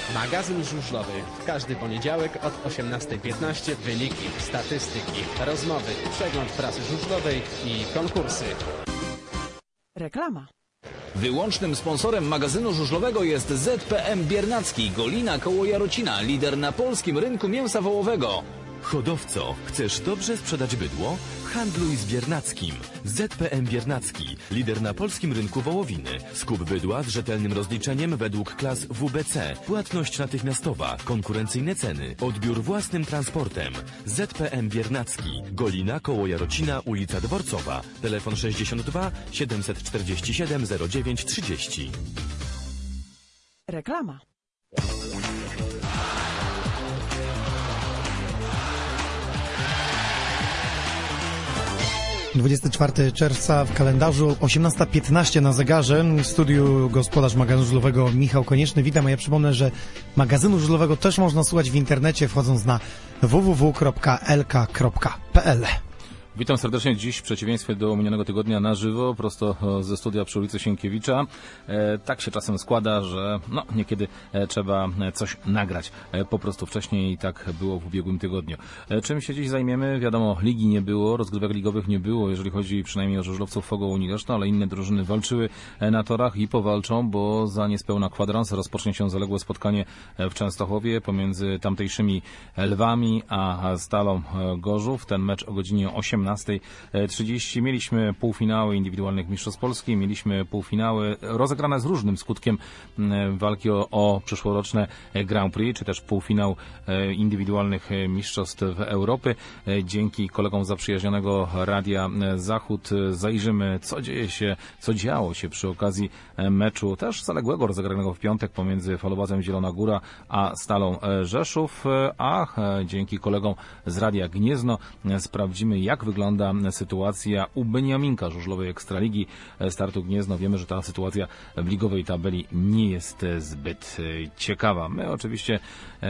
Magazyn żużlowy. W każdy poniedziałek od 18:15 wyniki, statystyki, rozmowy, przegląd prasy żużlowej i konkursy. Reklama. Wyłącznym sponsorem magazynu żużlowego jest ZPM Biernacki, Golina koło Jarocina, lider na polskim rynku mięsa wołowego. Hodowco, chcesz dobrze sprzedać bydło? Handluj z Biernackim. ZPM Biernacki, lider na polskim rynku wołowiny. Skup bydła z rzetelnym rozliczeniem według klas WBC. Płatność natychmiastowa, konkurencyjne ceny, odbiór własnym transportem. ZPM Biernacki, Golina koło Jarocina, ulica Dworcowa. Telefon 62 747 0930. Reklama. 24 czerwca w kalendarzu, 18:15 na zegarze. W studiu gospodarz magazynu żużlowego Michał Konieczny. Witam, a ja przypomnę, że magazynu żużlowego też można słuchać w internecie, wchodząc na www.lk.pl. Witam serdecznie dziś w przeciwieństwie do minionego tygodnia na żywo, prosto ze studia przy ulicy Sienkiewicza. Tak się czasem składa, że niekiedy trzeba coś nagrać po prostu wcześniej i tak było w ubiegłym tygodniu. Czym się dziś zajmiemy? Wiadomo, ligi nie było, rozgrywek ligowych nie było, jeżeli chodzi przynajmniej o żużlowców Fogo Unii Leszno, ale inne drużyny walczyły na torach i powalczą, bo za niespełna kwadrans rozpocznie się zaległe spotkanie w Częstochowie pomiędzy tamtejszymi Lwami a Stalą Gorzów. Ten mecz o godzinie 18:30. Mieliśmy półfinały indywidualnych mistrzostw Polski, mieliśmy półfinały rozegrane z różnym skutkiem walki o przyszłoroczne Grand Prix, czy też półfinał indywidualnych mistrzostw Europy. Dzięki kolegom zaprzyjaźnionego Radia Zachód zajrzymy, co działo się przy okazji meczu też zaległego rozegranego w piątek pomiędzy Falowazem Zielona Góra a Stalą Rzeszów, a dzięki kolegom z Radia Gniezno sprawdzimy, jak wygląda sytuacja u Beniaminka żużlowej Ekstraligi Startu Gniezno. Wiemy, że ta sytuacja w ligowej tabeli nie jest zbyt ciekawa. My oczywiście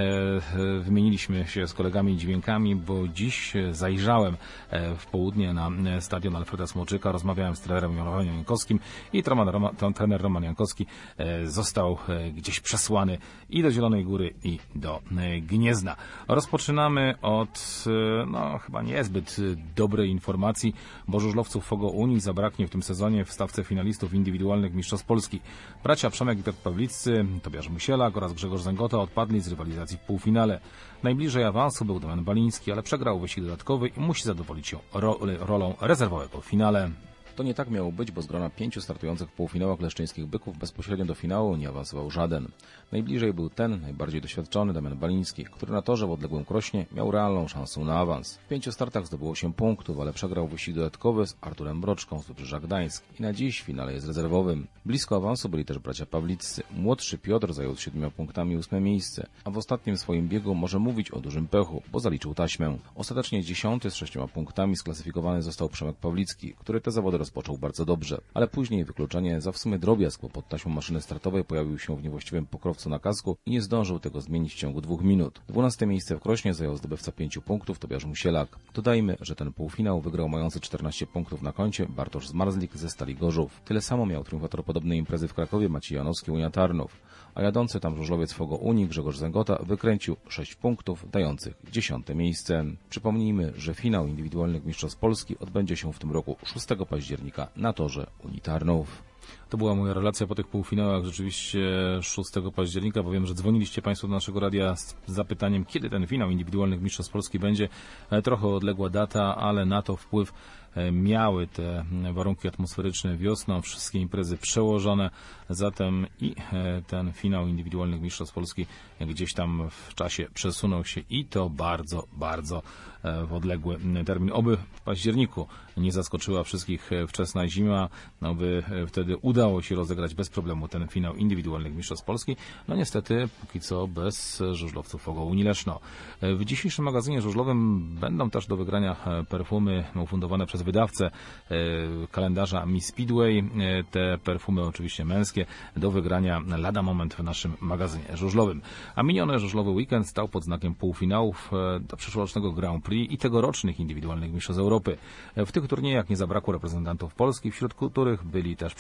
wymieniliśmy się z kolegami dźwiękami, bo dziś zajrzałem w południe na stadion Alfreda Smoczyka, rozmawiałem z trenerem Romanem Jankowskim i trener Roman Jankowski został gdzieś przesłany i do Zielonej Góry, i do Gniezna. Rozpoczynamy od chyba niezbyt dobrej informacji, bo żużlowców Fogo Unii zabraknie w tym sezonie w stawce finalistów indywidualnych mistrzostw Polski. Bracia Przemek i Piotr Pawliccy, Tobiasz Musielak oraz Grzegorz Zęgota odpadli z rywalizacji w półfinale. Najbliżej awansu był Damian Baliński, ale przegrał wyścig dodatkowy i musi zadowolić się rolą rezerwowego w finale. To nie tak miało być, bo z grona 5 startujących w półfinałach leszczyńskich byków bezpośrednio do finału nie awansował żaden. Najbliżej był ten, najbardziej doświadczony Damian Baliński, który na torze w odległym Krośnie miał realną szansę na awans. W 5 startach zdobył 8 punktów, ale przegrał wyścig dodatkowy z Arturem Broczką z Wybrzeża Gdańsk i na dziś w finale jest rezerwowym. Blisko awansu byli też bracia Pawliccy. Młodszy Piotr zajął z 7 punktami 8 miejsce, a w ostatnim swoim biegu może mówić o dużym pechu, bo zaliczył taśmę. Ostatecznie 10 z 6 punktami sklasyfikowany został Przemek Pawlicki, który te zawody rozpoczął bardzo dobrze, ale później wykluczenie za w sumie drobiazg, bo pod taśmą maszyny startowej pojawił się w niewłaściwym pokrowcu na kasku i nie zdążył tego zmienić w ciągu 2 minut. 12 miejsce w Krośnie zajął zdobywca 5 punktów Tobiasz Musielak. Dodajmy, że ten półfinał wygrał mający 14 punktów na koncie Bartosz Zmarzlik ze Stali Gorzów. Tyle samo miał triumfator podobnej imprezy w Krakowie Maciej Janowski Unia Tarnów, a jadący tam żużlowiec Fogo Unii Grzegorz Zęgota wykręcił 6 punktów dających 10 miejsce. Przypomnijmy, że finał indywidualnych mistrzostw Polski odbędzie się w tym roku 6 października na torze Unii Tarnów. To była moja relacja po tych półfinałach rzeczywiście 6 października, bo wiem, że dzwoniliście Państwo do naszego radia z zapytaniem, kiedy ten finał indywidualnych mistrzostw Polski będzie. Trochę odległa data, ale na to wpływ miały te warunki atmosferyczne wiosną, wszystkie imprezy przełożone, zatem i ten finał indywidualnych mistrzostw Polski gdzieś tam w czasie przesunął się i to bardzo, bardzo w odległy termin. Oby w październiku nie zaskoczyła wszystkich wczesna zima, by wtedy udało się rozegrać bez problemu ten finał indywidualnych mistrzostw Polski. Niestety póki co bez żużlowców Fogo Unii Leszno. W dzisiejszym magazynie żużlowym będą też do wygrania perfumy ufundowane przez wydawcę kalendarza Miss Speedway. Te perfumy oczywiście męskie do wygrania lada moment w naszym magazynie żużlowym. A miniony żużlowy weekend stał pod znakiem półfinałów do przyszłorocznego Grand Prix i tegorocznych indywidualnych mistrzostw Europy. W tych turniejach nie zabrakło reprezentantów Polski, wśród których byli też przedstawiciele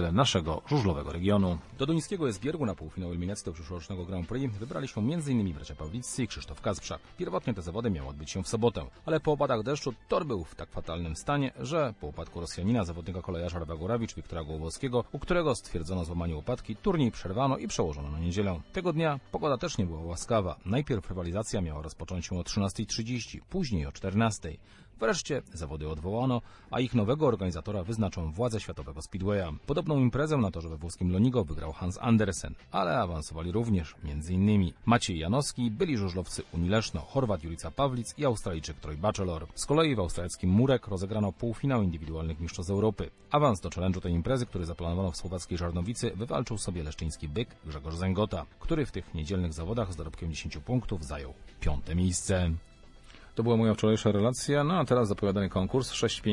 przedstawiciele naszego żużlowego regionu. Do duńskiego Esbjergu na półfinał eliminacji do przyszłorocznego Grand Prix wybrali się m.in. bracia Pawliccy i Krzysztof Kasprzak. Pierwotnie te zawody miały odbyć się w sobotę, ale po opadach deszczu tor był w tak fatalnym stanie, że po upadku Rosjanina, zawodnika kolejarza Rawa Górawicz, Wiktora Głowowskiego, u którego stwierdzono złamanie łopatki, turniej przerwano i przełożono na niedzielę. Tego dnia pogoda też nie była łaskawa. Najpierw rywalizacja miała rozpocząć się o 13:30, później o 14:00. Wreszcie zawody odwołano, a ich nowego organizatora wyznaczą władze światowego Speedwaya. Podobną imprezę na torze we włoskim Lonigo wygrał Hans Andersen, ale awansowali również m.in. Maciej Janowski, byli żużlowcy Unii Leszno, Chorwat Jurica Pawlic i Australijczyk Troy Batchelor. Z kolei w austriackim Murek rozegrano półfinał indywidualnych mistrzostw Europy. Awans do challenge'u tej imprezy, który zaplanowano w słowackiej Żarnowicy, wywalczył sobie leszczyński byk Grzegorz Zęgota, który w tych niedzielnych zawodach z dorobkiem 10 punktów zajął 5. miejsce. To była moja wczorajsza relacja, no a teraz zapowiadany konkurs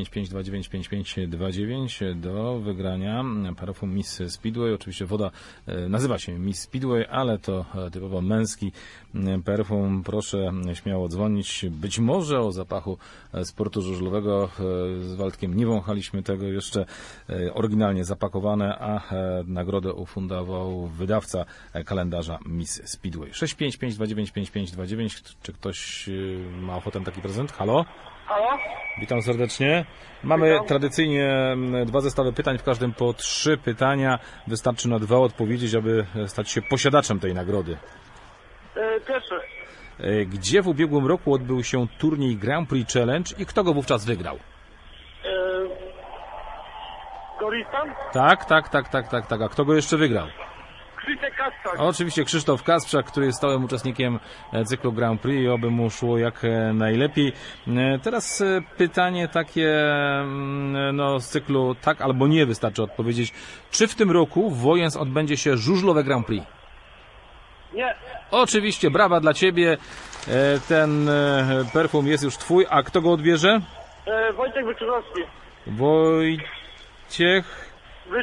655295529 do wygrania perfum Miss Speedway. Oczywiście woda nazywa się Miss Speedway, ale to typowo męski perfum. Proszę śmiało dzwonić. Być może o zapachu sportu żużlowego z Waldkiem nie wąchaliśmy tego jeszcze, oryginalnie zapakowane, a nagrodę ufundował wydawca kalendarza Miss Speedway. 655295529. Czy ktoś ma ochotę taki prezent? Halo? Halo? Witam serdecznie. Mamy tradycyjnie 2 zestawy pytań, w każdym po 3 pytania. Wystarczy na 2 odpowiedzieć, aby stać się posiadaczem tej nagrody. Pierwszy. Gdzie w ubiegłym roku odbył się turniej Grand Prix Challenge i kto go wówczas wygrał? Goristan? Tak. A kto go jeszcze wygrał? Krzysiek Kasprzak. Oczywiście Krzysztof Kasprzak, który jest stałym uczestnikiem cyklu Grand Prix i oby mu szło jak najlepiej. Teraz pytanie takie no, z cyklu tak albo nie wystarczy odpowiedzieć. Czy w tym roku w Wojens odbędzie się żużlowe Grand Prix? Nie. Oczywiście, brawa dla Ciebie. Ten perfum jest już Twój. A kto go odbierze? Wojciech Wyczurowski. Wojciech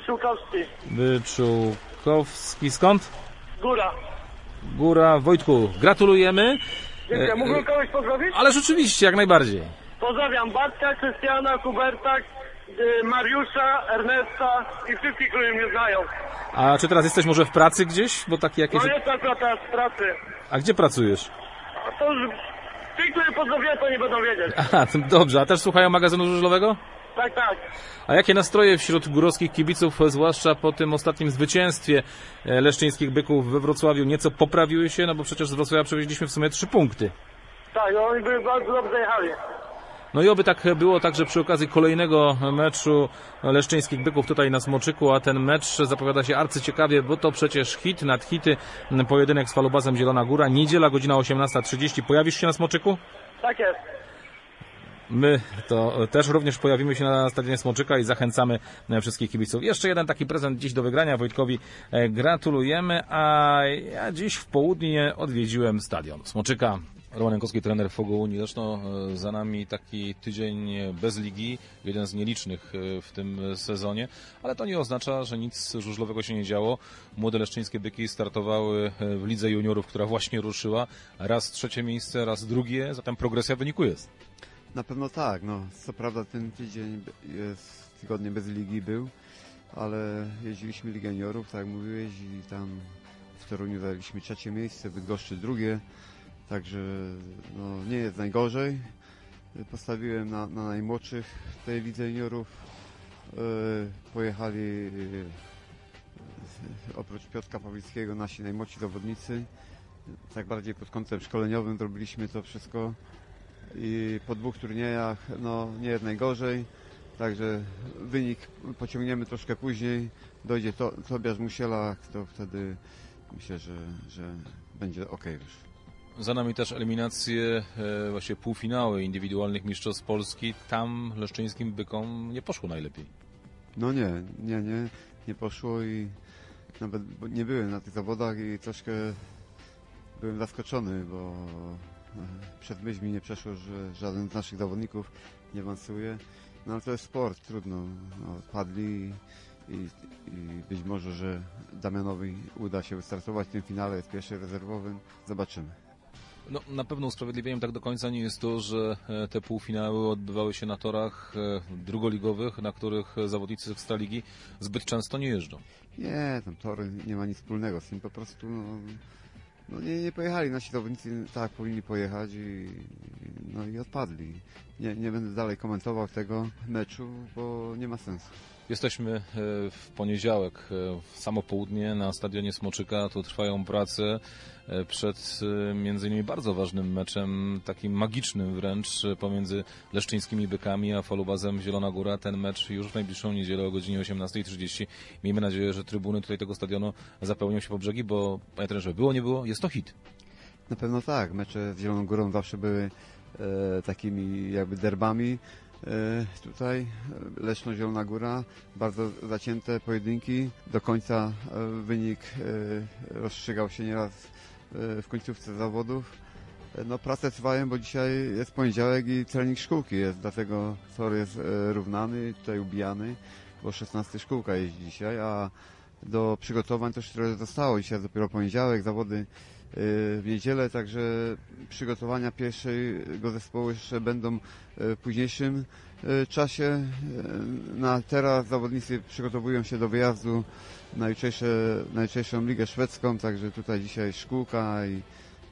Wyczółkowski. Skąd? Góra. Wojtku, gratulujemy. Dziękuję. Mógłbym kogoś pozdrowić? Ale rzeczywiście, jak najbardziej. Pozdrawiam Bartka, Krystiana, Huberta, Mariusza, Ernesta i wszystkich, którzy mnie znają. A czy teraz jesteś może w pracy gdzieś? Bo takie jakieś... No jestem akurat teraz w pracy. A gdzie pracujesz? A to już ci, którzy pozdrowiłem, to nie będą wiedzieć. Aha, dobrze. A też słuchają magazynu żużlowego? Tak. A jakie nastroje wśród górowskich kibiców, zwłaszcza po tym ostatnim zwycięstwie leszczyńskich byków we Wrocławiu, nieco poprawiły się? No bo przecież z Wrocławia przewieźliśmy w sumie 3 punkty. Tak, no oni by bardzo dobrze jechali. No i oby tak było także przy okazji kolejnego meczu leszczyńskich byków tutaj na Smoczyku, a ten mecz zapowiada się arcyciekawie, bo to przecież hit nad hity, pojedynek z Falubazem Zielona Góra, niedziela, godzina 18:30. Pojawisz się na Smoczyku? Tak jest. My to też również pojawimy się na stadionie Smoczyka i zachęcamy wszystkich kibiców. Jeszcze jeden taki prezent dziś do wygrania. Wojtkowi gratulujemy, a ja dziś w południe odwiedziłem stadion Smoczyka. Roman Jankowski, trener Fogo Unii Leszno. Za nami taki tydzień bez ligi, jeden z nielicznych w tym sezonie, ale to nie oznacza, że nic żużlowego się nie działo. Młode leszczyńskie byki startowały w lidze juniorów, która właśnie ruszyła. Raz 3. miejsce, raz 2, zatem progresja w wyniku jest. Na pewno tak, no co prawda ten tydzień jest tygodnie bez ligi był, ale jeździliśmy Ligę Juniorów, tak jak mówiłeś, i tam w Toruniu zajęliśmy 3. miejsce, w Bydgoszczy 2, także no, nie jest najgorzej. Postawiłem na najmłodszych w tej Lidze Juniorów. Pojechali oprócz Piotrka Pawlickiego nasi najmłodsi zawodnicy, tak bardziej pod kątem szkoleniowym zrobiliśmy to wszystko. I po 2 turniejach no, nie jest najgorzej, także wynik pociągniemy troszkę później, dojdzie Tobiasz Musiela, to wtedy myślę, że będzie ok już. Za nami też eliminacje, właśnie półfinały indywidualnych mistrzostw Polski. Tam leszczyńskim bykom nie poszło najlepiej. No nie poszło i nawet nie byłem na tych zawodach i troszkę byłem zaskoczony, bo przed myślmi nie przeszło, że żaden z naszych zawodników nie awansuje. No ale to jest sport, trudno. No, padli i być może, że Damianowi uda się wystartować w tym finale, jest pierwszy rezerwowym. Zobaczymy. No, na pewno usprawiedliwieniem tak do końca nie jest to, że te półfinały odbywały się na torach drugoligowych, na których zawodnicy Ekstraligi zbyt często nie jeżdżą. Nie, tam tory nie ma nic wspólnego z tym, po prostu nie pojechali nasi zawodnicy, tak powinni pojechać i odpadli. Nie będę dalej komentował tego meczu, bo nie ma sensu. Jesteśmy w poniedziałek, w samo południe na stadionie Smoczyka. Tu trwają prace przed między innymi bardzo ważnym meczem, takim magicznym wręcz, pomiędzy leszczyńskimi Bykami a Falubazem Zielona Góra. Ten mecz już w najbliższą niedzielę o godzinie 18:30. Miejmy nadzieję, że trybuny tutaj tego stadionu zapełnią się po brzegi, bo panie trenerze, było nie było, jest to hit. Na pewno tak. Mecze z Zieloną Górą zawsze były takimi jakby derbami. Tutaj Leszno-Zielona Góra, bardzo zacięte pojedynki, do końca wynik rozstrzygał się nieraz w końcówce zawodów. Prace trwają, bo dzisiaj jest poniedziałek i trening szkółki jest, dlatego tor jest równany, tutaj ubijany, bo 16 szkółka jeździ dzisiaj, a do przygotowań to już trochę zostało. Dzisiaj jest dopiero poniedziałek, zawody w niedzielę, także przygotowania pierwszego zespołu jeszcze będą w późniejszym czasie. Teraz zawodnicy przygotowują się do wyjazdu na jutrzejszą ligę szwedzką, także tutaj dzisiaj szkółka i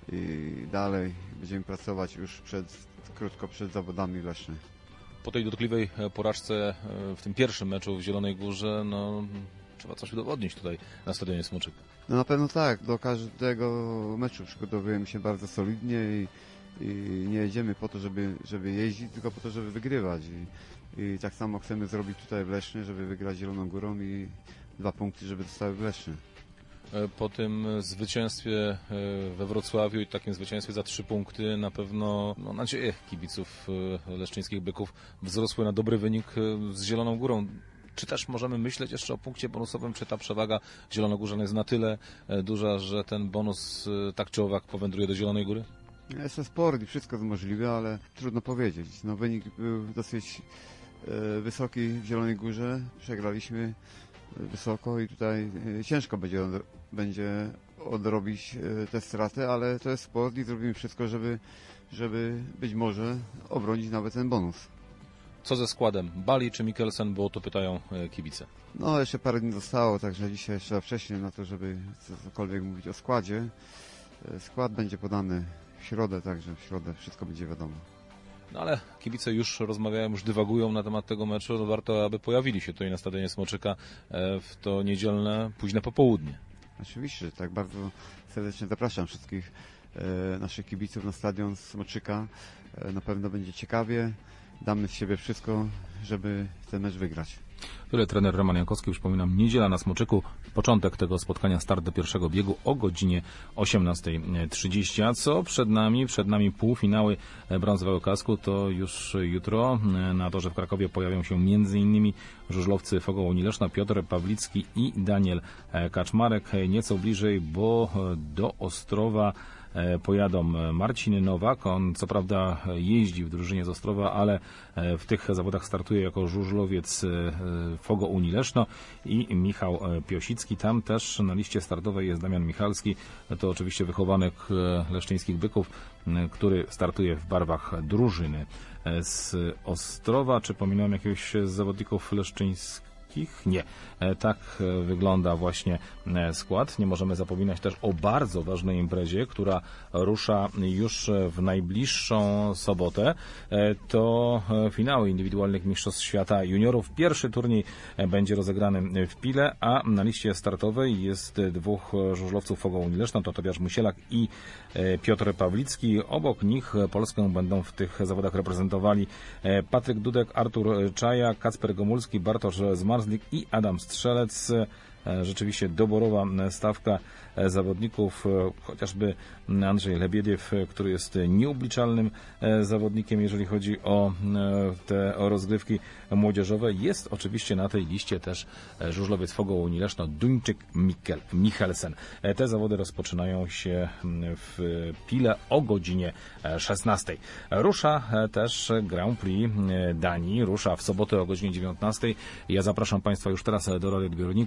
dalej będziemy pracować już krótko przed zawodami w Lesznie. Po tej dotkliwej porażce w tym pierwszym meczu w Zielonej Górze, trzeba coś udowodnić tutaj na stadionie Smoczyka. Na pewno tak. Do każdego meczu przygotowujemy się bardzo solidnie i nie jedziemy po to, żeby jeździć, tylko po to, żeby wygrywać. I tak samo chcemy zrobić tutaj w Lesznie, żeby wygrać Zieloną Górą i 2 punkty, żeby zostały w Lesznie. Po tym zwycięstwie we Wrocławiu i takim zwycięstwie za 3 punkty na pewno nadzieje kibiców leszczyńskich Byków wzrosły na dobry wynik z Zieloną Górą. Czy też możemy myśleć jeszcze o punkcie bonusowym, czy ta przewaga zielonogórzan jest na tyle duża, że ten bonus tak czy owak powędruje do Zielonej Góry? Jest to sport i wszystko jest możliwe, ale trudno powiedzieć. Wynik był dosyć wysoki w Zielonej Górze, przegraliśmy wysoko i tutaj ciężko będzie odrobić te straty, ale to jest sport i zrobimy wszystko, żeby być może obronić nawet ten bonus. Co ze składem? Bali czy Mikkelsen, bo o to pytają kibice. Jeszcze parę dni zostało, także dzisiaj jeszcze za wcześnie na to, żeby cokolwiek mówić o składzie. Skład będzie podany w środę, także w środę wszystko będzie wiadomo. Ale kibice już rozmawiają, już dywagują na temat tego meczu. Warto, aby pojawili się tutaj na stadionie Smoczyka w to niedzielne, późne popołudnie. Oczywiście, tak bardzo serdecznie zapraszam wszystkich naszych kibiców na stadion Smoczyka. Na pewno będzie ciekawie. Damy z siebie wszystko, żeby ten mecz wygrać. Tyle trener Roman Jankowski. Przypominam, niedziela na Smoczyku. Początek tego spotkania, start do pierwszego biegu o godzinie 18:30. A co przed nami? Przed nami półfinały brązowego kasku. To już jutro. Na torze w Krakowie pojawią się m.in. żużlowcy Fogołoni Leszna, Piotr Pawlicki i Daniel Kaczmarek. Nieco bliżej, bo do Ostrowa pojadą Marcin Nowak. On co prawda jeździ w drużynie z Ostrowa, ale w tych zawodach startuje jako żużlowiec Fogo Unii Leszno, i Michał Piosicki. Tam też na liście startowej jest Damian Michalski. To oczywiście wychowanek leszczyńskich Byków, który startuje w barwach drużyny z Ostrowa. Czy pominąłem jakiegoś z zawodników leszczyńskich? Nie. Tak wygląda właśnie skład. Nie możemy zapominać też o bardzo ważnej imprezie, która rusza już w najbliższą sobotę. To finały indywidualnych Mistrzostw Świata Juniorów. Pierwszy turniej będzie rozegrany w Pile, a na liście startowej jest 2 żużlowców Fogo Unii Leszno, to Tobiasz Musielak i Piotr Pawlicki. Obok nich Polskę będą w tych zawodach reprezentowali Patryk Dudek, Artur Czaja, Kacper Gomulski, Bartosz Zmarzlik i Adam Strzelec. Rzeczywiście doborowa stawka zawodników, chociażby Andrzej Lebiediew, który jest nieobliczalnym zawodnikiem, jeżeli chodzi o te rozgrywki młodzieżowe. Jest oczywiście na tej liście też żużlowiec Fogo Unii Leszno, Duńczyk Mikkelsen. Te zawody rozpoczynają się w Pile o godzinie 16. Rusza też Grand Prix Danii, rusza w sobotę o godzinie 19. Ja zapraszam Państwa już teraz do roli odbiorników.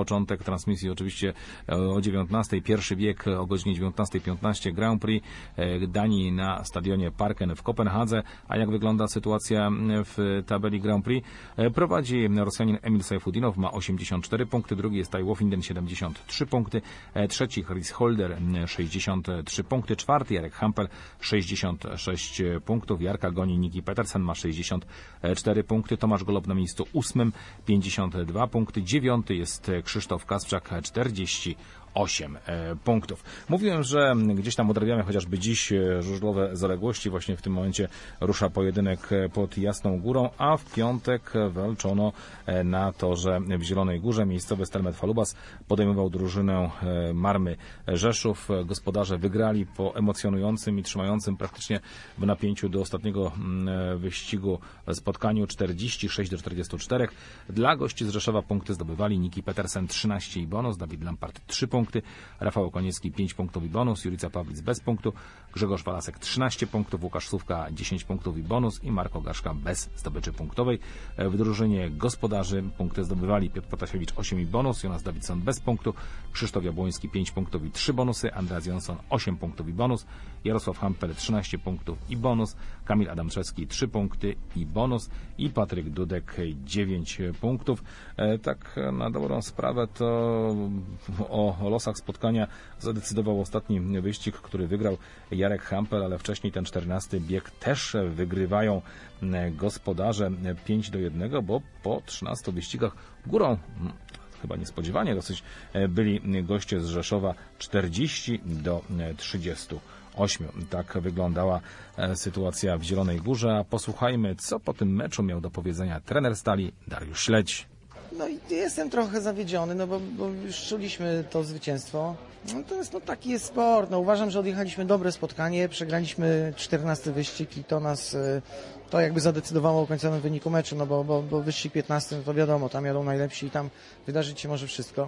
początek transmisji oczywiście o 19:00, pierwszy bieg o godzinie 19:15 Grand Prix Danii na stadionie Parken w Kopenhadze. A jak wygląda sytuacja w tabeli Grand Prix? Prowadzi Rosjanin Emil Sajfudinow, ma 84 punkty, drugi jest Tai Woffinden 73 punkty, trzeci Chris Holder 63 punkty, czwarty Jarek Hampel 66 punktów, Jarka goni Niki Petersen, ma 64 punkty, Tomasz Golob na miejscu 8, 52 punkty, 9 jest Krzysztof Kasprzak, 48 punktów. Mówiłem, że gdzieś tam odrabiamy chociażby dziś żużlowe zaległości. Właśnie w tym momencie rusza pojedynek pod Jasną Górą, a w piątek walczono na torze w Zielonej Górze. Miejscowy Stelmet Falubas podejmował drużynę Marmy Rzeszów. Gospodarze wygrali po emocjonującym i trzymającym praktycznie w napięciu do ostatniego wyścigu spotkaniu 46-44. Dla gości z Rzeszowa punkty zdobywali Niki Petersen 13 i bonus, Dawid Lampart 3 punkty, Rafał Okoniecki 5 punktów i bonus, Jurica Pawlic bez punktu, Grzegorz Walasek 13 punktów, Łukasz Sówka 10 punktów i bonus i Marko Gaszka bez zdobyczy punktowej. W drużynie gospodarzy punkty zdobywali Piotr Potasiewicz 8 i bonus, Jonas Dawidson bez punktu, Krzysztof Jabłoński 5 punktów i 3 bonusy, Andreas Jonsson 8 punktów i bonus, Jarosław Hampel 13 punktów i bonus, Kamil Adamczewski 3 punkty i bonus i Patryk Dudek 9 punktów. Tak na dobrą sprawę to o losach spotkania zadecydował ostatni wyścig, który wygrał Jarek Hampel, ale wcześniej ten 14 bieg też wygrywają gospodarze 5-1, bo po 13 wyścigach górą, chyba niespodziewanie dosyć, byli goście z Rzeszowa 40-38. Tak wyglądała sytuacja w Zielonej Górze. A posłuchajmy, co po tym meczu miał do powiedzenia trener Stali Dariusz Śledź. No i jestem trochę zawiedziony, no bo już czuliśmy to zwycięstwo. Natomiast taki jest sport. No, uważam, że odjechaliśmy dobre spotkanie, przegraliśmy 14 wyścig i to jakby zadecydowało o końcowym wyniku meczu, no bo wyścig 15, no to wiadomo, tam jadą najlepsi i tam wydarzyć się może wszystko.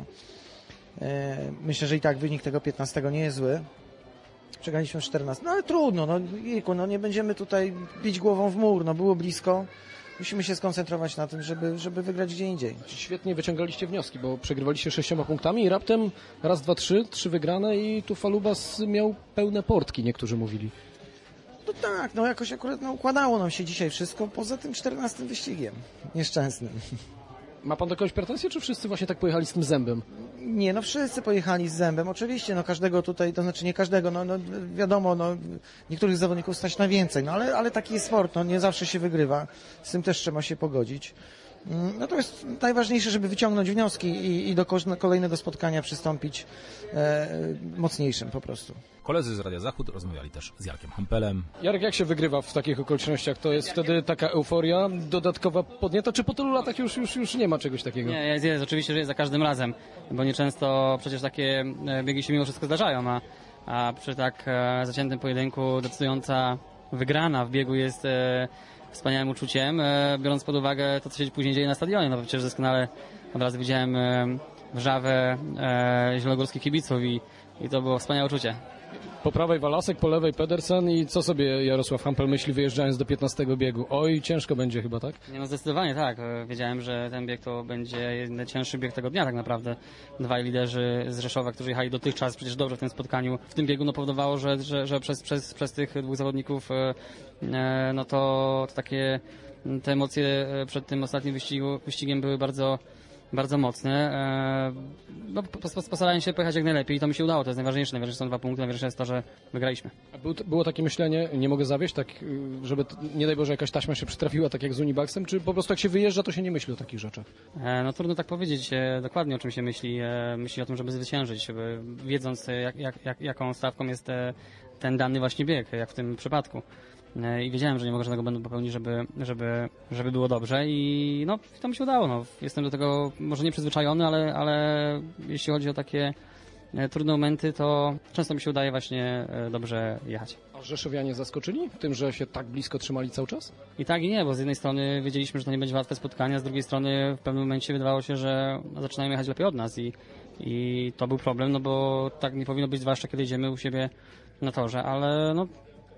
Myślę, że i tak wynik tego 15 nie jest zły. Przegraliśmy 14, no ale trudno, nie będziemy tutaj bić głową w mur, no było blisko. Musimy się skoncentrować na tym, żeby wygrać gdzie indziej. Świetnie wyciągaliście wnioski, bo przegrywaliście 6 punktami i raptem raz, dwa, trzy wygrane i tu Falubas miał pełne portki, niektórzy mówili. No tak, jakoś akurat układało nam się dzisiaj wszystko, poza tym 14 wyścigiem nieszczęsnym. Ma pan do kogoś pretensje, czy wszyscy właśnie tak pojechali z tym zębem? Nie, wszyscy pojechali z zębem. Oczywiście, każdego tutaj, to znaczy nie każdego, wiadomo, niektórych zawodników stać na więcej, ale taki jest sport, nie zawsze się wygrywa. Z tym też trzeba się pogodzić. Natomiast najważniejsze, żeby wyciągnąć wnioski i do kolejnego spotkania przystąpić mocniejszym po prostu. Koledzy z Radia Zachód rozmawiali też z Jarkiem Hampelem. Jarek, jak się wygrywa w takich okolicznościach? To jest wtedy taka euforia dodatkowa podnieta, czy po tylu latach już nie ma czegoś takiego? Nie, jest, oczywiście, że jest za każdym razem, bo nieczęsto przecież takie biegi się mimo wszystko zdarzają, a przy tak zaciętym pojedynku decydująca wygrana w biegu jest wspaniałym uczuciem, biorąc pod uwagę to, co się później dzieje na stadionie. No przecież doskonale od razu widziałem wrzawę zielonogórskich kibiców i to było wspaniałe uczucie. Po prawej Walasek, po lewej Pedersen i co sobie Jarosław Hampel myśli, wyjeżdżając do 15 biegu? Oj, ciężko będzie chyba, tak? Nie, zdecydowanie tak. Wiedziałem, że ten bieg to będzie najcięższy bieg tego dnia tak naprawdę. Dwaj liderzy z Rzeszowa, którzy jechali dotychczas przecież dobrze w tym spotkaniu, w tym biegu powodowało, że przez tych dwóch zawodników to takie te emocje przed tym ostatnim wyścigiem były bardzo mocne. Postarałem się pojechać jak najlepiej i to mi się udało. To jest najważniejsze. Najważniejsze są 2 punkty. Najważniejsze jest to, że wygraliśmy. A było takie myślenie, nie mogę zawieść, tak, żeby nie daj Boże jakaś taśma się przytrafiła, tak jak z Unibaxem, czy po prostu jak się wyjeżdża, to się nie myśli o takich rzeczach? Trudno tak powiedzieć dokładnie, o czym się myśli. Myśli o tym, żeby zwyciężyć, wiedząc jaką stawką jest ten dany właśnie bieg, jak w tym przypadku. I wiedziałem, że nie mogę żadnego błędu popełnić, żeby było dobrze i to mi się udało. Jestem do tego może nie przyzwyczajony, ale jeśli chodzi o takie trudne momenty, to często mi się udaje właśnie dobrze jechać. A rzeszowianie zaskoczyli tym, że się tak blisko trzymali cały czas? I tak i nie, bo z jednej strony wiedzieliśmy, że to nie będzie łatwe spotkanie, a z drugiej strony w pewnym momencie wydawało się, że zaczynają jechać lepiej od nas i to był problem, bo tak nie powinno być, zwłaszcza kiedy jedziemy u siebie na torze, ale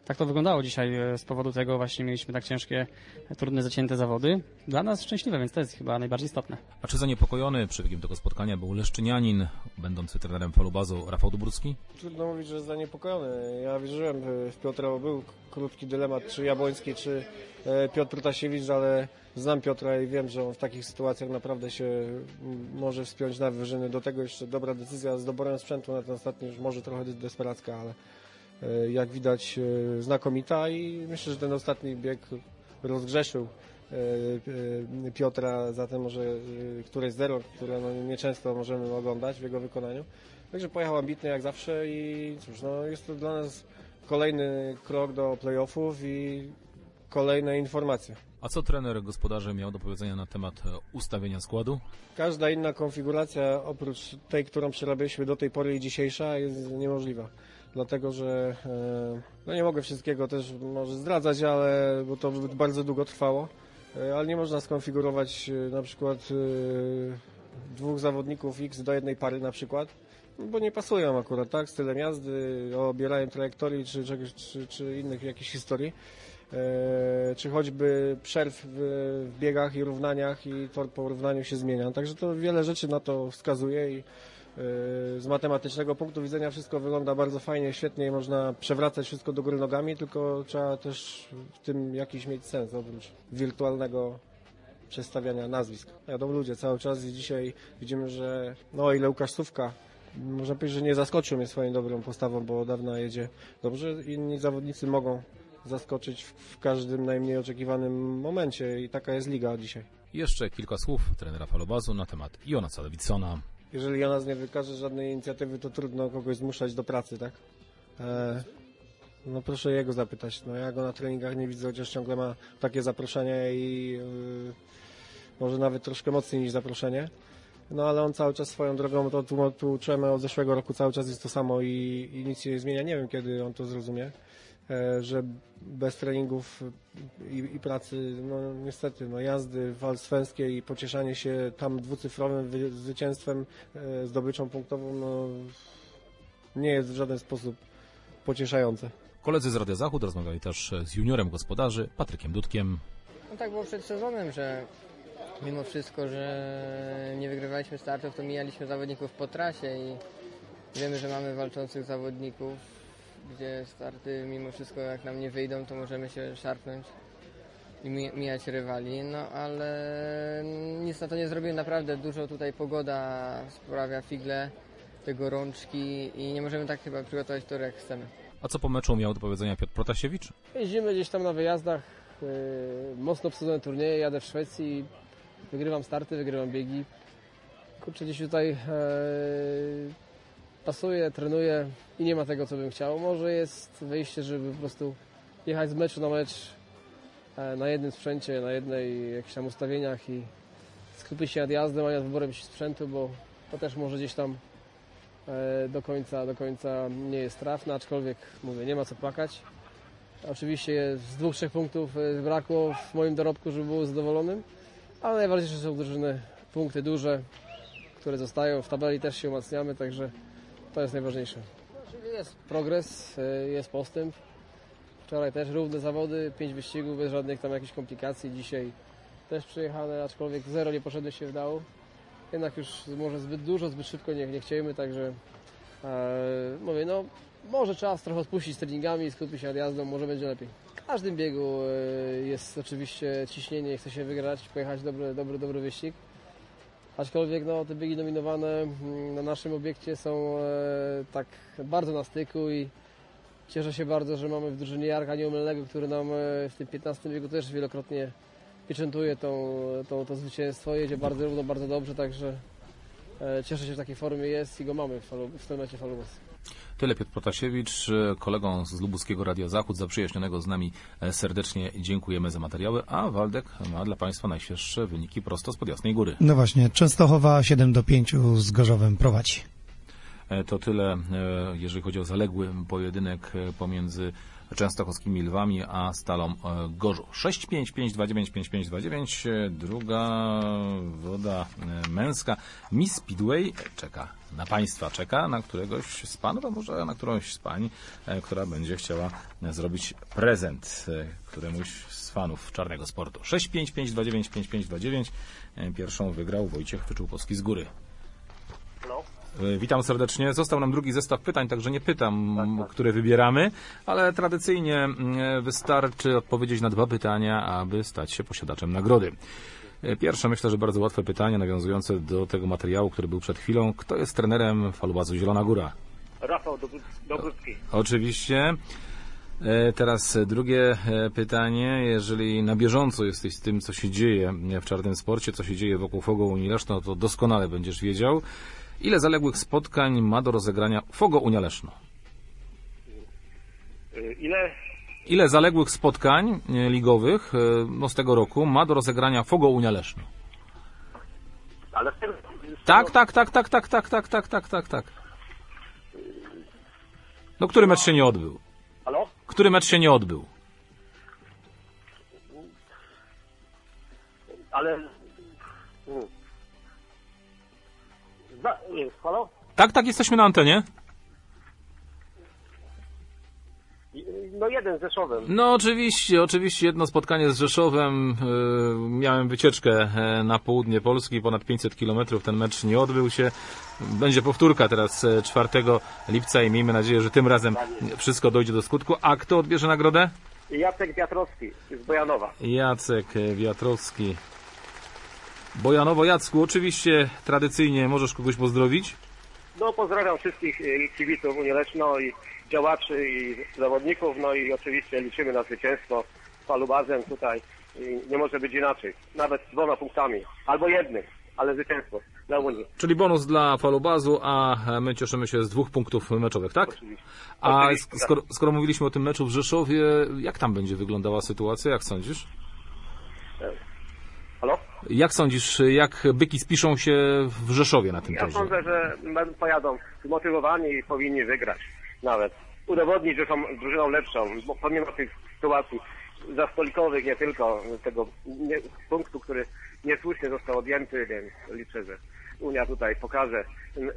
tak to wyglądało dzisiaj. Z powodu tego właśnie mieliśmy tak ciężkie, trudne, zacięte zawody. Dla nas szczęśliwe, więc to jest chyba najbardziej istotne. A czy zaniepokojony przebiegiem tego spotkania był leszczynianin, będący trenerem Falubazu, Rafał Dubrucki? Trudno mówić, że zaniepokojony. Ja wierzyłem w Piotra, bo był krótki dylemat, czy Jabłoński, czy Piotr Protasiewicz, ale znam Piotra i wiem, że on w takich sytuacjach naprawdę się może wspiąć na wyżyny. Do tego jeszcze dobra decyzja z doborem sprzętu na ten ostatni, już może trochę desperacka, ale jak widać znakomita i myślę, że ten ostatni bieg rozgrzeszył Piotra za te może któreś zero, które no nieczęsto możemy oglądać w jego wykonaniu. Także pojechał ambitnie jak zawsze i cóż, no jest to dla nas kolejny krok do playoffów i kolejne informacje. A co trener gospodarzy miał do powiedzenia na temat ustawienia składu? Każda inna konfiguracja oprócz tej, którą przerabialiśmy do tej pory i dzisiejsza jest niemożliwa. Dlatego, że no nie mogę wszystkiego też może zdradzać, ale bo to by bardzo długo trwało, ale nie można skonfigurować na przykład dwóch zawodników X do jednej pary na przykład, bo nie pasują akurat, tak, stylem jazdy, obieraniem trajektorii czy innych jakichś historii, czy choćby przerw w biegach i równaniach i tor po równaniu się zmienia. Także to wiele rzeczy na to wskazuje i z matematycznego punktu widzenia wszystko wygląda bardzo fajnie, świetnie i można przewracać wszystko do góry nogami, tylko trzeba też w tym jakiś mieć sens oprócz wirtualnego przestawiania nazwisk. Jadą ludzie cały czas i dzisiaj widzimy, że no ile Łukasz Sówka, można powiedzieć, że nie zaskoczył mnie swoją dobrą postawą, bo od dawna jedzie dobrze. Inni zawodnicy mogą zaskoczyć w każdym najmniej oczekiwanym momencie i taka jest liga dzisiaj. Jeszcze kilka słów trenera Falubazu na temat Jonasa Davidsona. Jeżeli Jonas nie wykaże żadnej inicjatywy, to trudno kogoś zmuszać do pracy, tak? No proszę jego zapytać. No ja go na treningach nie widzę, chociaż ciągle ma takie zaproszenie i może nawet troszkę mocniej niż zaproszenie. No ale on cały czas swoją drogą, to tu uczymy od zeszłego roku, cały czas jest to samo i nic się nie zmienia. Nie wiem, kiedy on to zrozumie, że bez treningów i pracy, no niestety, no jazdy walswenskiej i pocieszanie się tam dwucyfrowym zwycięstwem, zdobyczą punktową, no nie jest w żaden sposób pocieszające. Koledzy z Radia Zachód rozmawiali też z juniorem gospodarzy, Patrykiem Dudkiem. No tak było przed sezonem, że mimo wszystko, że nie wygrywaliśmy startów, to mijaliśmy zawodników po trasie i wiemy, że mamy walczących zawodników, gdzie starty mimo wszystko jak nam nie wyjdą, to możemy się szarpnąć i mijać rywali, no ale nic na to nie zrobimy, naprawdę dużo tutaj pogoda sprawia figle, te gorączki i nie możemy tak chyba przygotować tor jak chcemy. A co po meczu miał do powiedzenia Piotr Protasiewicz? Jeździmy gdzieś tam na wyjazdach, mocno obsadzone turnieje, jadę w Szwecji, wygrywam starty, wygrywam biegi. Kurczę, gdzieś tutaj pasuję, trenuję i nie ma tego, co bym chciał. Może jest wyjście, żeby po prostu jechać z meczu na mecz na jednym sprzęcie, na jednej jakichś tam ustawieniach i skupić się nad jazdą, a nie nad wyborem sprzętu, bo to też może gdzieś tam do końca nie jest trafne, aczkolwiek mówię, nie ma co płakać. Oczywiście z 2-3 punktów brakło w moim dorobku, żeby był zadowolonym, ale najważniejsze są drużyny, punkty duże, które zostają, w tabeli też się umacniamy, także to jest najważniejsze. Jest progres, jest postęp. Wczoraj też równe zawody, 5 wyścigów bez żadnych tam jakichś komplikacji. Dzisiaj też przyjechane, aczkolwiek zero nie poszedłem się wdało. Jednak już może zbyt dużo, zbyt szybko nie chcieliśmy, także mówię, no może czas trochę odpuścić z treningami, skupić się nad jazdą, może będzie lepiej. W każdym biegu jest oczywiście ciśnienie, chce się wygrać, pojechać dobry wyścig. Aczkolwiek no, te biegi nominowane na naszym obiekcie są tak bardzo na styku i cieszę się bardzo, że mamy w drużynie Jarka Nieomylnego, który nam w tym 15 biegu też wielokrotnie pieczętuje to zwycięstwo. Jedzie bardzo równo, bardzo dobrze, także cieszę się, że w takiej formie jest i go mamy w tym mecie Falubas. Tyle Piotr Protasiewicz, kolegą z lubuskiego Radia Zachód, zaprzyjaźnionego z nami serdecznie dziękujemy za materiały, a Waldek ma dla Państwa najświeższe wyniki prosto spod Jasnej Góry. No właśnie, Częstochowa 7-5 z Gorzowem prowadzi. To tyle, jeżeli chodzi o zaległy pojedynek pomiędzy częstochowskimi Lwami a Stalą Gorzów. 655295529. Druga woda męska. Miss Speedway czeka na któregoś z panów, a może na którąś z pań, która będzie chciała zrobić prezent któremuś z fanów czarnego sportu. 655295529. Pierwszą wygrał Wojciech Wyczółkowski z Góry. Hello? Witam serdecznie. Został nam drugi zestaw pytań, także nie pytam, które wybieramy, ale tradycyjnie wystarczy odpowiedzieć na 2 pytania, aby stać się posiadaczem nagrody. Pierwsze, myślę, że bardzo łatwe pytanie nawiązujące do tego materiału, który był przed chwilą. Kto jest trenerem falubazu Zielona Góra? Rafał Dobrucki. Oczywiście. Teraz drugie pytanie. Jeżeli na bieżąco jesteś z tym, co się dzieje w czarnym sporcie, co się dzieje wokół Fogo Unii Leszno, to doskonale będziesz wiedział. Ile zaległych spotkań ma do rozegrania Fogo Unia Leszno? Ile zaległych spotkań ligowych z tego roku ma do rozegrania Fogo Unia Leszno? Ale Tak. No, który mecz się nie odbył? Halo? Który mecz się nie odbył? Ale... Halo? Tak, jesteśmy na antenie. No jeden z Rzeszowem. No oczywiście jedno spotkanie z Rzeszowem. Miałem wycieczkę na południe Polski, ponad 500 km, ten mecz nie odbył się. Będzie powtórka teraz 4 lipca i miejmy nadzieję, że tym razem wszystko dojdzie do skutku. A kto odbierze nagrodę? Jacek Wiatrowski z Bojanowa. Jacek Wiatrowski. Bojanowo. Jacku, oczywiście tradycyjnie możesz kogoś pozdrowić? No pozdrawiam wszystkich kibiców Unii Leszno i działaczy i zawodników, no i oczywiście liczymy na zwycięstwo z falubazem tutaj i nie może być inaczej, nawet z 2 punktami, albo jednym, ale zwycięstwo dla Unii. Czyli bonus dla falubazu, a my cieszymy się z 2 punktów meczowych, tak? Oczywiście. A skoro mówiliśmy o tym meczu w Rzeszowie, jak tam będzie wyglądała sytuacja, jak sądzisz? Halo? Jak sądzisz, jak byki spiszą się w Rzeszowie na tym torze? Ja sądzę, że pojadą zmotywowani i powinni wygrać nawet. Udowodnić, że są drużyną lepszą, bo pomimo tych sytuacji zastolikowych, nie tylko tego punktu, który niesłusznie został odjęty, więc liczę, że Unia tutaj pokaże,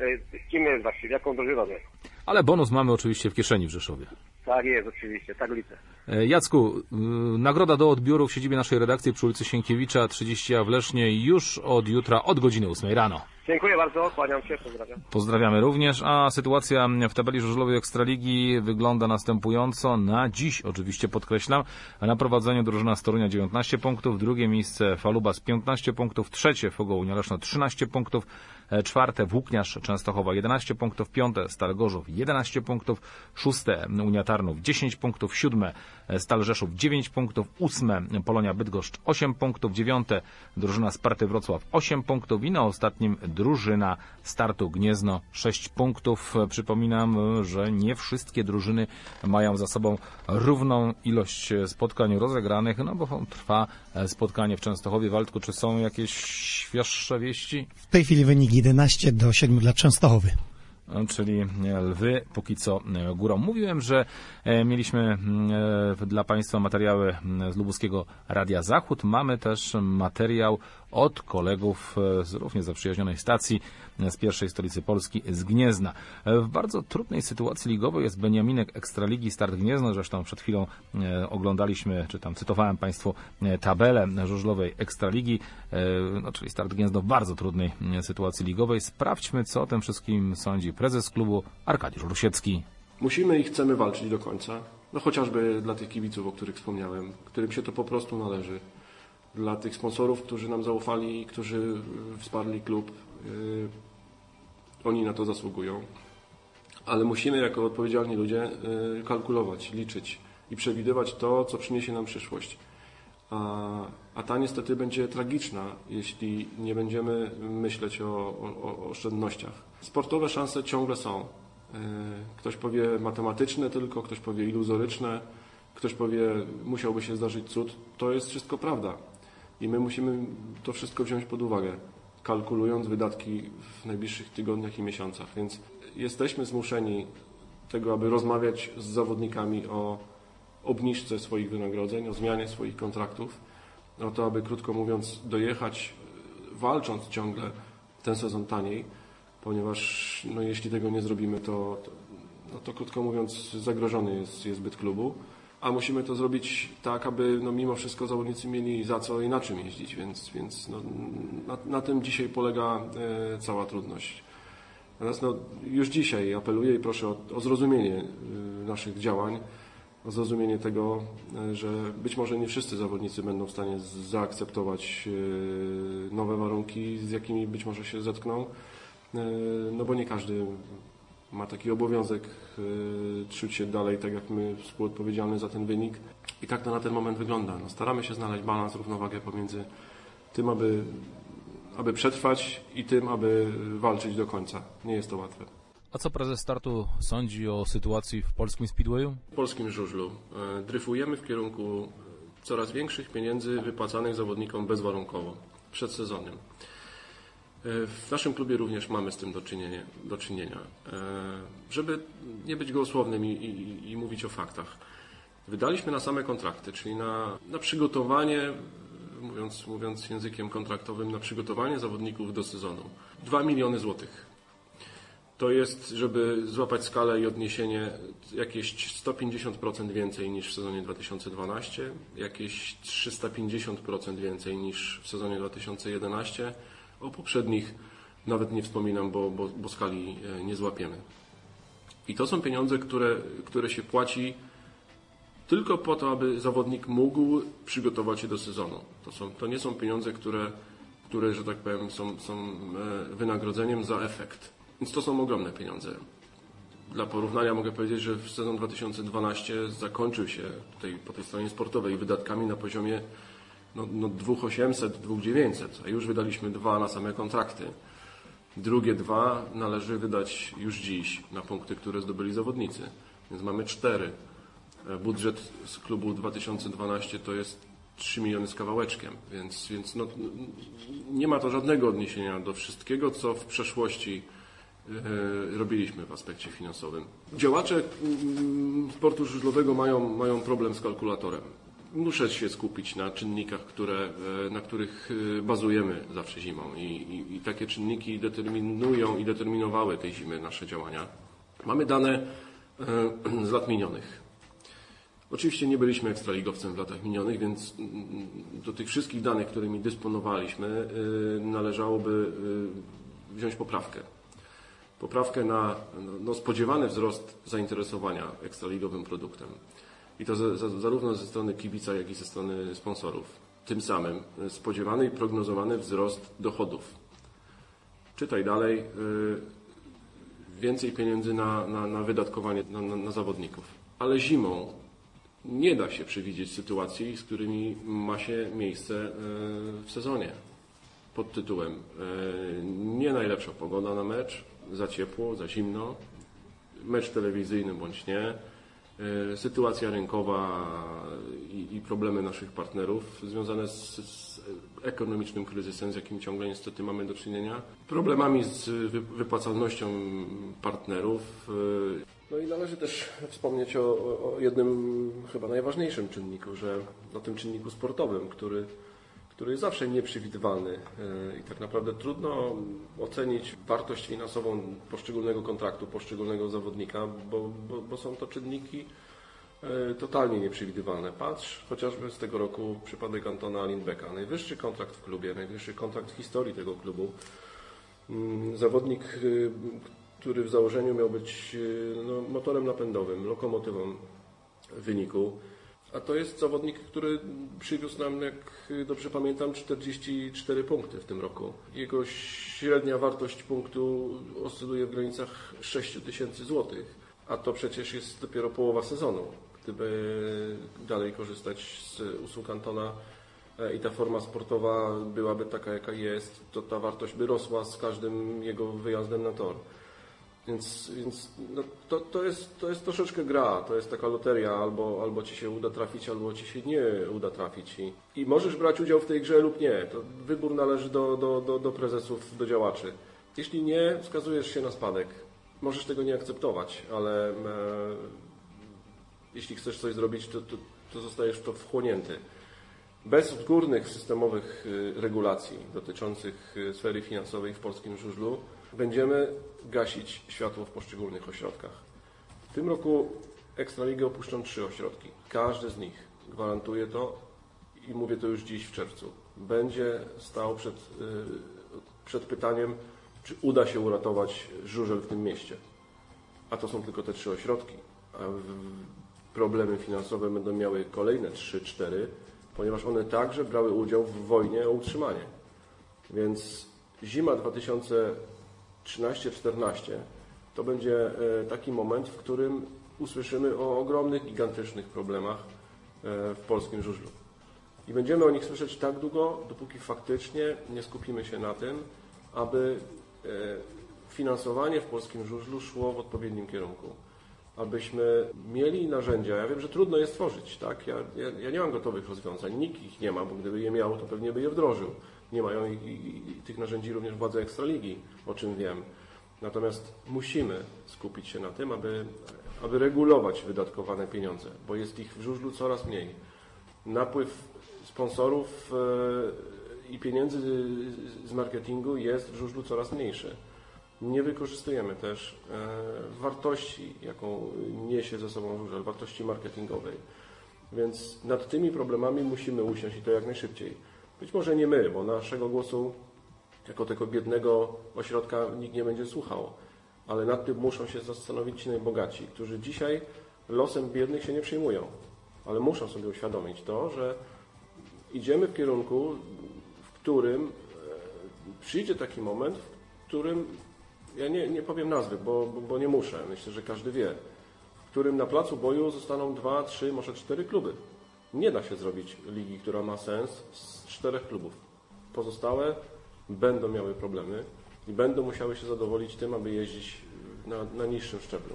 kim jest właściwie, jaką drużyną jest. Ale bonus mamy oczywiście w kieszeni w Rzeszowie. Tak jest, oczywiście, tak liczę. Jacku, nagroda do odbioru w siedzibie naszej redakcji przy ulicy Sienkiewicza 30A w Lesznie już od jutra od godziny 8 rano. Dziękuję bardzo, kłaniam się, pozdrawiam. Pozdrawiamy również, a sytuacja w tabeli żużlowej Ekstraligi wygląda następująco. Na dziś, oczywiście podkreślam, na prowadzeniu drużyna z Torunia 19 punktów, drugie miejsce Falubas 15 punktów, trzecie Fogo Unia Leszno 13 punktów, czwarte Włókniarz Częstochowa 11 punktów, piąte Stal Gorzów 11 punktów, szóste Unia Tarnów 10 punktów, siódme Stal Rzeszów 9 punktów, ósme Polonia Bydgoszcz 8 punktów, dziewiąte drużyna Sparty Wrocław 8 punktów i na ostatnim drużyna Startu Gniezno 6 punktów. Przypominam, że nie wszystkie drużyny mają za sobą równą ilość spotkań rozegranych, no bo trwa spotkanie w Częstochowie. Waldku, czy są jakieś świeższe wieści? W tej chwili wynik 11-7 dla Częstochowy. Czyli Lwy póki co górą. Mówiłem, że mieliśmy dla Państwa materiały z lubuskiego Radia Zachód. Mamy też materiał od kolegów z równie zaprzyjaźnionej stacji z pierwszej stolicy Polski, z Gniezna. W bardzo trudnej sytuacji ligowej jest Beniaminek Ekstraligi Start Gniezno. Zresztą przed chwilą oglądaliśmy, czy tam cytowałem Państwu tabelę żużlowej Ekstraligi, no, czyli Start Gniezno w bardzo trudnej sytuacji ligowej. Sprawdźmy, co o tym wszystkim sądzi prezes klubu Arkadiusz Rusiecki. Musimy i chcemy walczyć do końca. No chociażby dla tych kibiców, o których wspomniałem, którym się to po prostu należy. Dla tych sponsorów, którzy nam zaufali, którzy wsparli klub. Oni na to zasługują. Ale musimy jako odpowiedzialni ludzie kalkulować, liczyć i przewidywać to, co przyniesie nam przyszłość. A ta niestety będzie tragiczna, jeśli nie będziemy myśleć o oszczędnościach. Sportowe szanse ciągle są. Ktoś powie matematyczne tylko, ktoś powie iluzoryczne, ktoś powie musiałby się zdarzyć cud. To jest wszystko prawda. I my musimy to wszystko wziąć pod uwagę, kalkulując wydatki w najbliższych tygodniach i miesiącach. Więc jesteśmy zmuszeni tego, aby rozmawiać z zawodnikami o obniżce swoich wynagrodzeń, o zmianie swoich kontraktów, o to, aby krótko mówiąc dojechać, walcząc ciągle ten sezon taniej, ponieważ no, jeśli tego nie zrobimy, to krótko mówiąc zagrożony jest byt klubu, a musimy to zrobić tak, aby no, mimo wszystko zawodnicy mieli za co i na czym jeździć, więc no, na tym dzisiaj polega cała trudność. Natomiast no, już dzisiaj apeluję i proszę o zrozumienie naszych działań, o zrozumienie tego, że być może nie wszyscy zawodnicy będą w stanie zaakceptować nowe warunki, z jakimi być może się zetkną, no bo nie każdy ma taki obowiązek czuć się dalej tak jak my, współodpowiedzialny za ten wynik. I tak to na ten moment wygląda. No, staramy się znaleźć balans, równowagę pomiędzy tym, aby przetrwać i tym, aby walczyć do końca. Nie jest to łatwe. A co prezes Startu sądzi o sytuacji w polskim speedwayu? W polskim żużlu dryfujemy w kierunku coraz większych pieniędzy wypłacanych zawodnikom bezwarunkowo, przedsezonem. W naszym klubie również mamy z tym do czynienia. Żeby nie być gołosłownym i mówić o faktach. Wydaliśmy na same kontrakty, czyli na przygotowanie, mówiąc językiem kontraktowym, na przygotowanie zawodników do sezonu 2 miliony złotych. To jest, żeby złapać skalę i odniesienie, jakieś 150% więcej niż w sezonie 2012, jakieś 350% więcej niż w sezonie 2011. O poprzednich nawet nie wspominam, bo skali nie złapiemy. I to są pieniądze, które się płaci tylko po to, aby zawodnik mógł przygotować się do sezonu. To nie są pieniądze, które że tak powiem, są wynagrodzeniem za efekt. Więc to są ogromne pieniądze. Dla porównania mogę powiedzieć, że w sezon 2012 zakończył się po tej stronie sportowej wydatkami na poziomie 2800, 2900, a już wydaliśmy 2 na same kontrakty. Drugie 2 należy wydać już dziś na punkty, które zdobyli zawodnicy. Więc mamy 4. Budżet z klubu 2012 to jest 3 miliony z kawałeczkiem, więc no, nie ma to żadnego odniesienia do wszystkiego, co w przeszłości robiliśmy w aspekcie finansowym. Działacze sportu żużlowego mają problem z kalkulatorem. Muszę się skupić na czynnikach, na których bazujemy zawsze zimą i takie czynniki determinują i determinowały tej zimy nasze działania. Mamy dane z lat minionych. Oczywiście nie byliśmy ekstraligowcem w latach minionych, więc do tych wszystkich danych, którymi dysponowaliśmy, należałoby wziąć poprawkę. Poprawkę na spodziewany wzrost zainteresowania ekstraligowym produktem. I to zarówno ze strony kibica, jak i ze strony sponsorów. Tym samym spodziewany i prognozowany wzrost dochodów. Czytaj dalej, więcej pieniędzy na wydatkowanie na zawodników. Ale zimą nie da się przewidzieć sytuacji, z którymi ma się miejsce w sezonie. Pod tytułem nie najlepsza pogoda na mecz, za ciepło, za zimno, mecz telewizyjny bądź nie, sytuacja rynkowa i problemy naszych partnerów związane z ekonomicznym kryzysem, z jakim ciągle niestety mamy do czynienia, problemami z wypłacalnością partnerów. No i należy też wspomnieć o jednym chyba najważniejszym czynniku, że o tym czynniku sportowym, który jest zawsze nieprzewidywalny i tak naprawdę trudno ocenić wartość finansową poszczególnego kontraktu, poszczególnego zawodnika, bo są to czynniki totalnie nieprzewidywalne. Patrz chociażby z tego roku przypadek Antona Lindbecka. Najwyższy kontrakt w klubie, najwyższy kontrakt w historii tego klubu. Zawodnik, który w założeniu miał być motorem napędowym, lokomotywą wyniku. A to jest zawodnik, który przywiózł nam, jak dobrze pamiętam, 44 punkty w tym roku. Jego średnia wartość punktu oscyluje w granicach 6 000 złotych, a to przecież jest dopiero połowa sezonu. Gdyby dalej korzystać z usług Antona i ta forma sportowa byłaby taka, jaka jest, to ta wartość by rosła z każdym jego wyjazdem na tor. Więc no, to jest troszeczkę gra, to jest taka loteria, albo ci się uda trafić, albo ci się nie uda trafić. I możesz brać udział w tej grze lub nie. To wybór należy do prezesów, do działaczy. Jeśli nie, skazujesz się na spadek. Możesz tego nie akceptować, ale jeśli chcesz coś zrobić, to zostajesz w to wchłonięty. Bez odgórnych systemowych regulacji dotyczących sfery finansowej w polskim żużlu będziemy gasić światło w poszczególnych ośrodkach. W tym roku Ekstraligę opuszczą 3 ośrodki. Każdy z nich, gwarantuję to i mówię to już dziś w czerwcu, będzie stał przed pytaniem, czy uda się uratować żużel w tym mieście. A to są tylko te 3 ośrodki. A problemy finansowe będą miały kolejne 3-4, ponieważ one także brały udział w wojnie o utrzymanie. Więc zima 2013-14 to będzie taki moment, w którym usłyszymy o ogromnych, gigantycznych problemach w polskim żużlu. I będziemy o nich słyszeć tak długo, dopóki faktycznie nie skupimy się na tym, aby finansowanie w polskim żużlu szło w odpowiednim kierunku. Abyśmy mieli narzędzia, ja wiem, że trudno je stworzyć, tak? Ja nie mam gotowych rozwiązań, nikt ich nie ma, bo gdyby je miał, to pewnie by je wdrożył. Nie mają i tych narzędzi również władze Ekstraligi, o czym wiem. Natomiast musimy skupić się na tym, aby regulować wydatkowane pieniądze, bo jest ich w żużlu coraz mniej. Napływ sponsorów i pieniędzy z marketingu jest w żużlu coraz mniejszy. Nie wykorzystujemy też wartości, jaką niesie ze sobą żużel, wartości marketingowej. Więc nad tymi problemami musimy usiąść i to jak najszybciej. Być może nie my, bo naszego głosu jako tego biednego ośrodka nikt nie będzie słuchał, ale nad tym muszą się zastanowić ci najbogaci, którzy dzisiaj losem biednych się nie przejmują, ale muszą sobie uświadomić to, że idziemy w kierunku, w którym przyjdzie taki moment, w którym, ja nie powiem nazwy, bo nie muszę, myślę, że każdy wie, w którym na placu boju zostaną 2, 3, może 4 kluby. Nie da się zrobić ligi, która ma sens, z 4 klubów. Pozostałe będą miały problemy i będą musiały się zadowolić tym, aby jeździć na niższym szczeblu.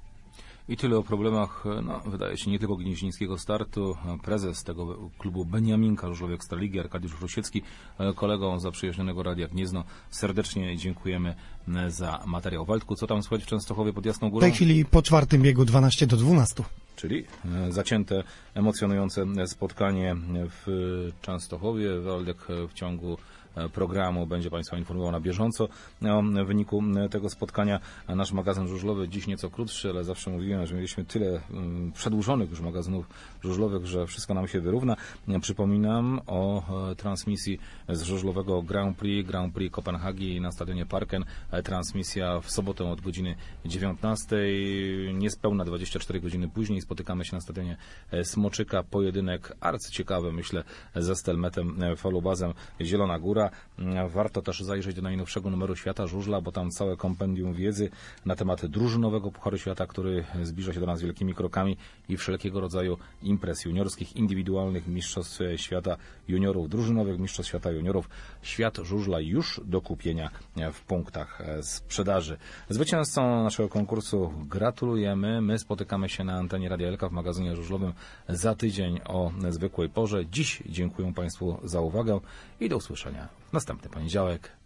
I tyle o problemach, wydaje się, nie tylko gnieźnieńskiego startu. Prezes tego klubu Beniaminka żużlowej Ekstraligi, Arkadiusz Rusiecki, kolegą zaprzyjaźnionego Radia Gniezno. Serdecznie dziękujemy za materiał. Waldku, co tam słychać w Częstochowie pod Jasną Górą? W tej chwili po 4. biegu 12-12. Czyli zacięte, emocjonujące spotkanie w Częstochowie. Waldek w ciągu programu będzie Państwa informował na bieżąco o wyniku tego spotkania. Nasz magazyn żużlowy dziś nieco krótszy, ale zawsze mówiłem, że mieliśmy tyle przedłużonych już magazynów żużlowych, że wszystko nam się wyrówna. Przypominam o transmisji z żużlowego Grand Prix Kopenhagi na stadionie Parken. Transmisja w sobotę od godziny 19. Niespełna 24 godziny później spotykamy się na stadionie Smoczyka. Pojedynek arcyciekawy, myślę, ze Stelmetem Falubazem Zielona Góra. Warto też zajrzeć do najnowszego numeru Świata Żużla, bo tam całe kompendium wiedzy na temat drużynowego Pucharu Świata, który zbliża się do nas wielkimi krokami i wszelkiego rodzaju imprez juniorskich, indywidualnych, mistrzostw świata juniorów, drużynowych mistrzostw świata juniorów. Świat żużla już do kupienia w punktach sprzedaży. Zwycięzcom naszego konkursu gratulujemy. My spotykamy się na antenie Radia Elka w magazynie żużlowym za tydzień o zwykłej porze. Dziś dziękuję Państwu za uwagę i do usłyszenia w następny poniedziałek.